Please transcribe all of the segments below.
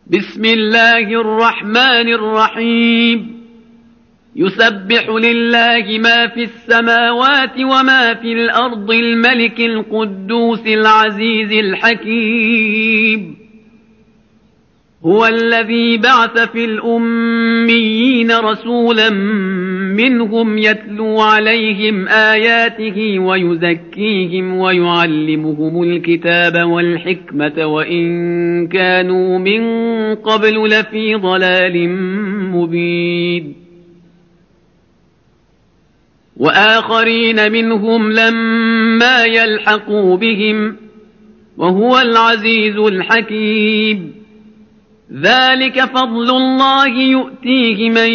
بسم الله الرحمن الرحيم يسبح لله ما في السماوات وما في الأرض الملك القدوس العزيز الحكيم هو الذي بعث في الأميين رسولا منهم يتلو عليهم آياته ويزكيهم ويعلمهم الكتاب والحكمة وإن كانوا من قبل لفي ضلال مبين وآخرين منهم لما يلحقوا بهم وهو العزيز الحكيم ذلك فضل الله يؤتيه من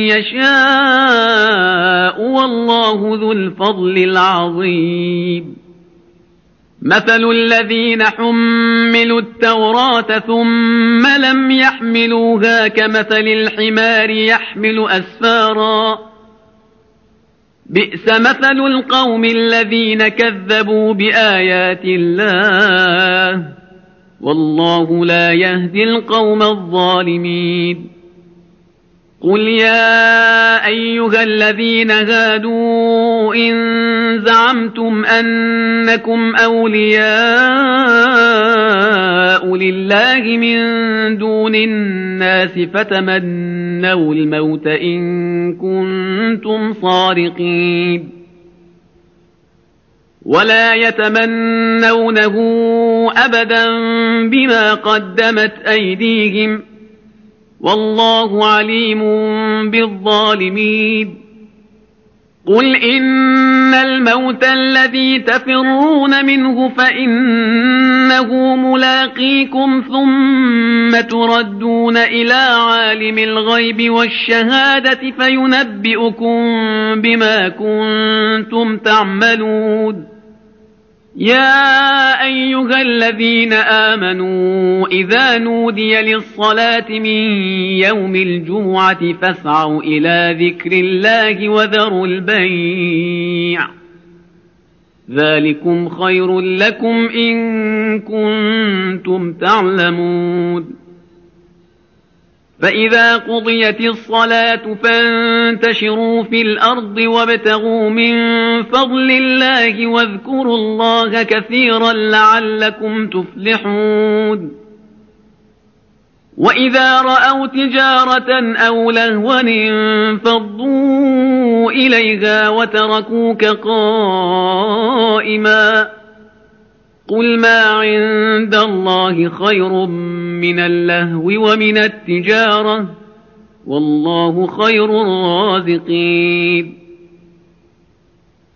يشاء والله ذو الفضل العظيم مثل الذين حملوا التوراة ثم لم يحملوها كمثل الحمار يحمل أسفارا بئس مثل القوم الذين كذبوا بآيات الله والله لا يهدي القوم الظالمين قل يا أيها الذين هادوا إن زعمتم أنكم أولياء لله من دون الناس فتمنوا الموت إن كنتم صادقين ولا يتمنونه أبدا بما قدمت أيديهم والله عليم بالظالمين قل إن الموت الذي تفرون منه فإنه ملاقيكم ثم تردون إلى عالم الغيب والشهادة فينبئكم بما كنتم تعملون يا أيها الذين آمنوا إذا نودي للصلاة من يوم الجمعة فاسعوا إلى ذكر الله وذروا البيع ذلكم خير لكم إن كنتم تعلمون فإذا قضيت الصلاة فانتشروا في الأرض وابتغوا من فضل الله واذكروا الله كثيرا لعلكم تفلحون وإذا رأوا تجارة أو لهوا انفضوا إليها وتركوك قائما قل ما عند الله خير من اللهو ومن التجارة والله خير الرازقين